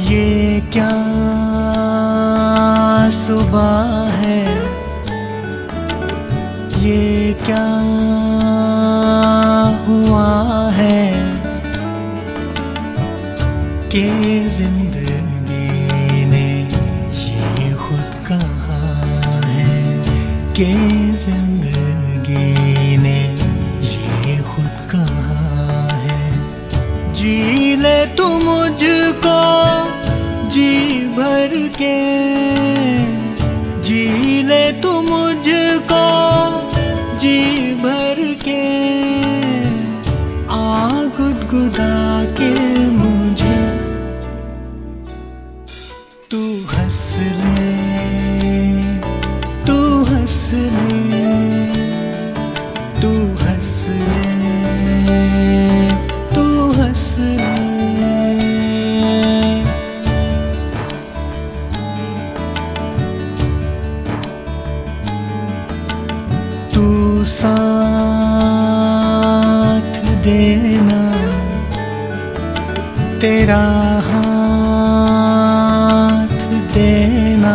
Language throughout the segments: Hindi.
ये क्या सुबह है, ये क्या हुआ है कि जिंदगी ने ये खुद कहा है, कि जिंदगी ने ये खुद कहा है। जी ले तू मुझको जी भर के, जी ले तू मुझको जी भर के, आ गुदगुदा के मुझे तू हंस ले, तू हंस ले, तू हंस ले, तू हंस ले। तू साथ देना, तेरा हाथ देना,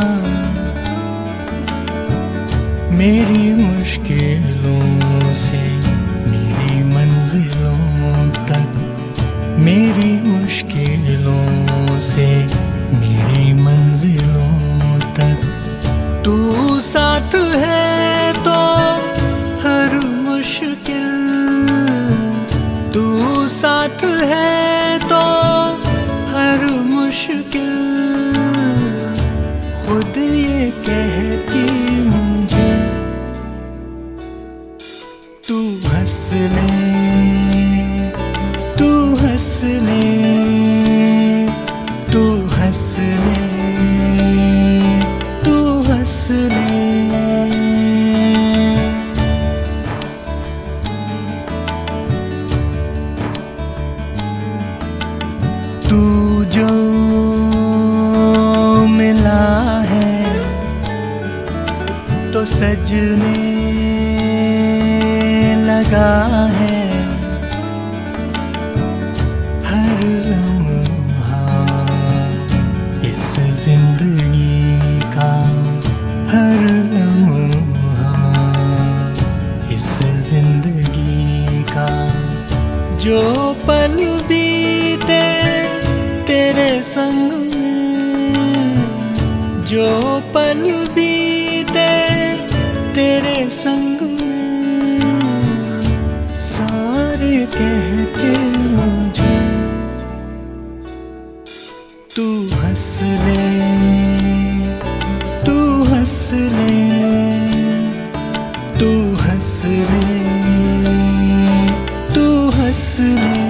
मेरी मुश्किलों से मेरी मंजिलों तक, मेरी मुश्किलों से मेरी मंजिलों तक। तू साथ है तो हर मुश्किल, तू साथ है तो हर मुश्किल खुद ये कहती मुझे तू हंस ले, तू हंस ले, तू हंस ले, तू हंस ले। तू जो मिला है तो सजने लगा है, हर लम्हा इस जिंदगी का, हर लम्हा इस जिंदगी का। जो पल बीते तेरे संग में, जो पल बीते तेरे संग में, सारे कहते मुझे तू हंस ले, तू हंस ले, तू हंस ले, तू हंस ले।